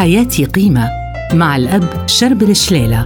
حياتي قيمة مع الأب شربل شليلة.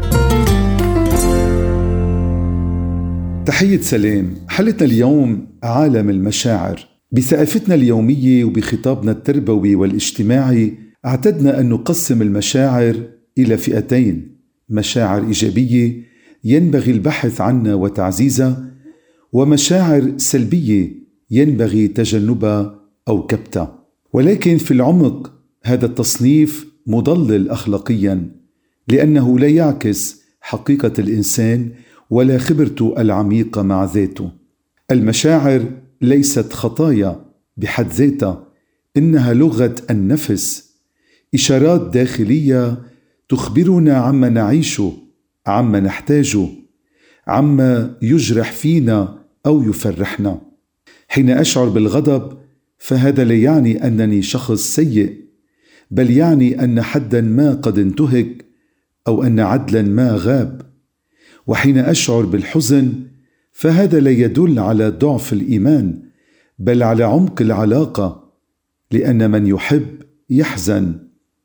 تحية سلام. حلقتنا اليوم عالم المشاعر. بثقافتنا اليومية وبخطابنا التربوي والاجتماعي اعتدنا أن نقسم المشاعر إلى فئتين: مشاعر إيجابية ينبغي البحث عنها وتعزيزها، ومشاعر سلبية ينبغي تجنبها أو كبتها. ولكن في العمق هذا التصنيف مضلل أخلاقياً، لأنه لا يعكس حقيقة الإنسان ولا خبرته العميقة مع ذاته. المشاعر ليست خطايا بحد ذاتها، إنها لغة النفس، إشارات داخلية تخبرنا عما نعيشه، عما نحتاجه، عما يجرح فينا أو يفرحنا. حين أشعر بالغضب فهذا لا يعني أنني شخص سيء، بل يعني أن حداً ما قد انتهك أو أن عدلاً ما غاب. وحين أشعر بالحزن فهذا لا يدل على ضعف الإيمان، بل على عمق العلاقة، لأن من يحب يحزن.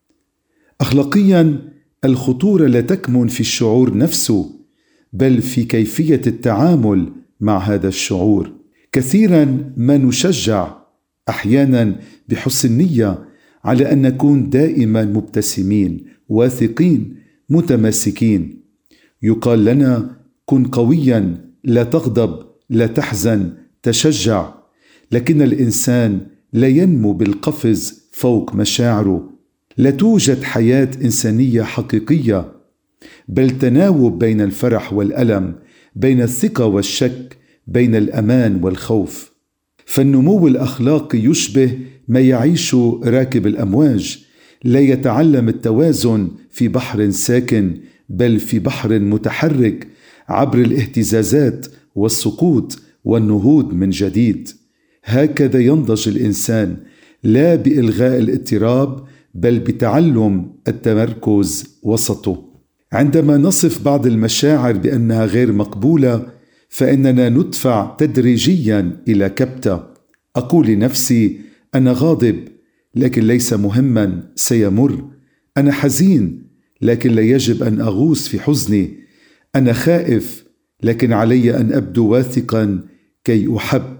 أخلاقياً الخطورة لا تكمن في الشعور نفسه، بل في كيفية التعامل مع هذا الشعور. كثيراً ما نشجع أحياناً بحسن نية على أن نكون دائماً مبتسمين، واثقين، متماسكين. يقال لنا: كن قوياً، لا تغضب، لا تحزن، تشجع. لكن الإنسان لا ينمو بالقفز فوق مشاعره. لا توجد حياة إنسانية حقيقية، بل تناوب بين الفرح والألم، بين الثقة والشك، بين الأمان والخوف. فالنمو الأخلاقي يشبه ما يعيشه راكب الأمواج، لا يتعلم التوازن في بحر ساكن، بل في بحر متحرك عبر الاهتزازات والسقوط والنهوض من جديد. هكذا ينضج الإنسان، لا بإلغاء الاضطراب، بل بتعلم التمركز وسطه. عندما نصف بعض المشاعر بأنها غير مقبولة، فإننا ندفع تدريجيا إلى كبتة. أقول لنفسي: أنا غاضب، لكن ليس مهما، سيمر. أنا حزين، لكن لا يجب أن أغوص في حزني. أنا خائف، لكن علي أن أبدو واثقا كي أحب.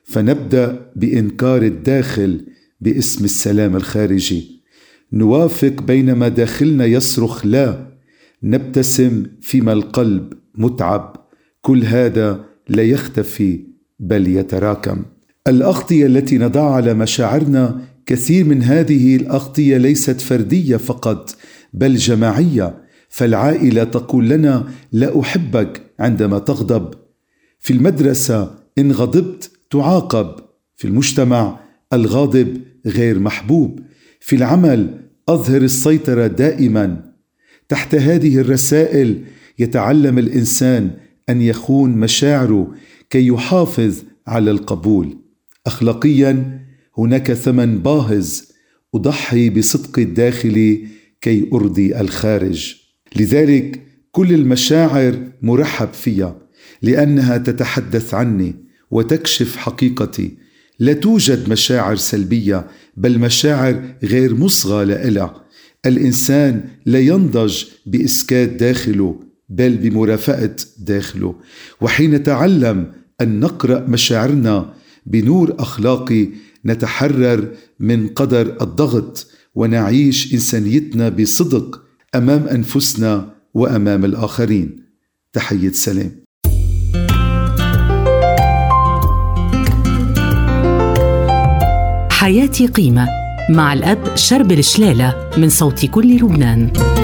فنبدأ بإنكار الداخل باسم السلام الخارجي. نوافق بينما داخلنا يصرخ لا. نبتسم فيما القلب متعب. كل هذا لا يختفي بل يتراكم. الأغطية التي نضعها على مشاعرنا، كثير من هذه الأغطية ليست فردية فقط، بل جماعية. فالعائلة تقول لنا: لا أحبك عندما تغضب. في المدرسة إن غضبت تعاقب. في المجتمع الغاضب غير محبوب. في العمل أظهر السيطرة دائما. تحت هذه الرسائل يتعلم الإنسان أن يخون مشاعره كي يحافظ على القبول. أخلاقيا هناك ثمن باهظ: أضحي بصدق الداخلي كي أرضي الخارج. لذلك كل المشاعر مرحب فيها، لأنها تتحدث عني وتكشف حقيقتي. لا توجد مشاعر سلبية، بل مشاعر غير مصغى لها. الإنسان لا ينضج بإسكات داخله، بل بمرافقة داخله. وحين نتعلم أن نقرأ مشاعرنا بنور أخلاقي، نتحرر من قدر الضغط ونعيش إنسانيتنا بصدق أمام أنفسنا وأمام الآخرين. تحية سلام. حياتي قيمة مع الأب شربل شليلة من صوت كل لبنان.